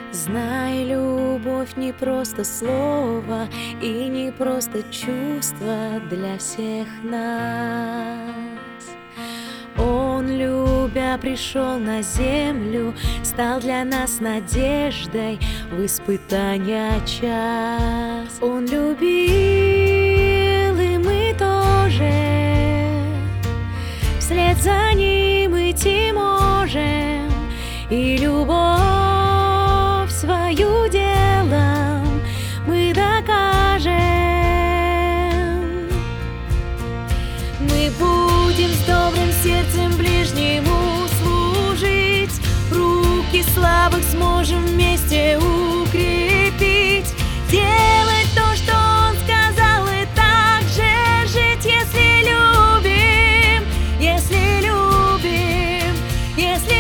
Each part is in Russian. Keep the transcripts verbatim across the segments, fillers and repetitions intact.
Знай, любовь не просто слово и не просто чувство для всех нас. Он, любя, пришел на землю, стал для нас надеждой в испытания час. Он любил, и мы тоже вслед за ним идти можем, и любовь свою делом мы докажем. Мы будем с добрым сердцем ближнему служить, руки слабых сможем вместе укрепить, делать то, что Он сказал, и так же жить, если любим, если любим, если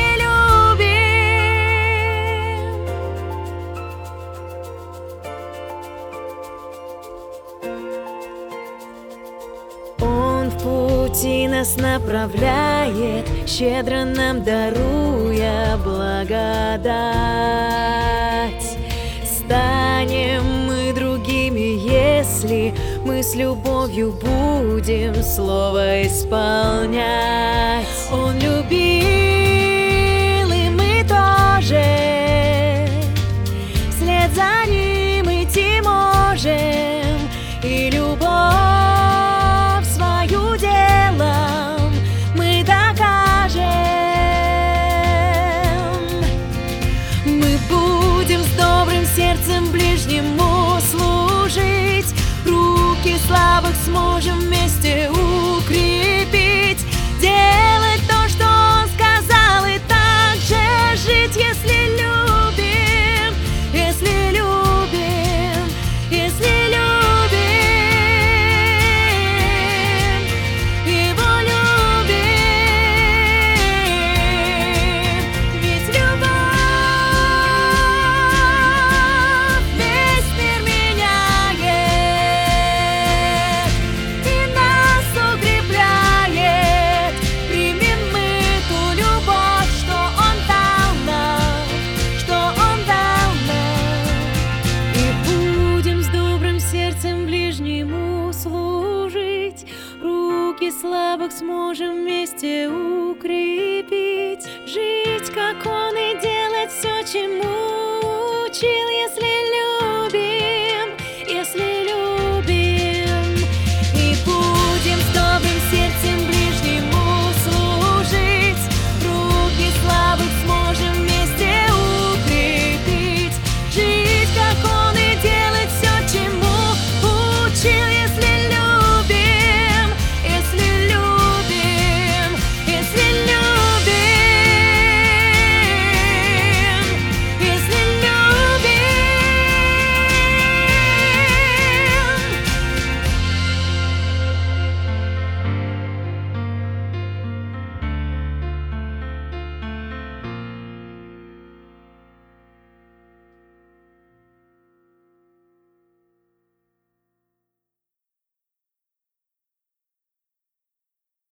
Он в пути нас направляет, щедро нам даруя благодать. Станем мы другими, если мы с любовью будем слово исполнять. Он любил, и мы тоже вслед за ним идти можем, и любовь делом мы докажем. Мы будем с добрым сердцем ближнему служить, руки слабых сможем вместе укрепить, делать то, что Он сказал, и так же жить, если любим, если любим, если любим. Руки слабых сможем вместе укрепить, жить, как Он, и делать все, чему учил, если